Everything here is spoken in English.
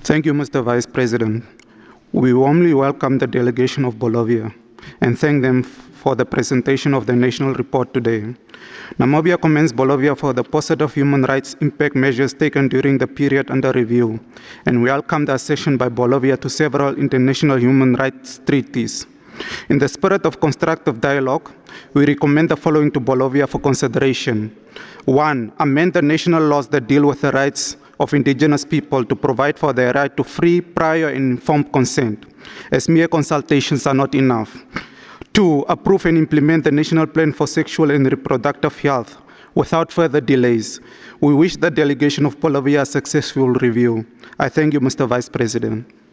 Thank you, Mr. Vice President. We warmly welcome the delegation of Bolivia and thank them for the presentation of the national report today. Namibia commends Bolivia for the positive human rights impact measures taken during the period under review, and we welcome the accession by Bolivia to several international human rights treaties. In the spirit of constructive dialogue, we recommend the following to Bolivia for consideration. 1. Amend the national laws that deal with the rights of indigenous people to provide for their right to free, prior, and informed consent, as mere consultations are not enough. 2. Approve and implement the National Plan for Sexual and Reproductive Health without further delays. We wish the delegation of Bolivia a successful review. I thank you, Mr. Vice President.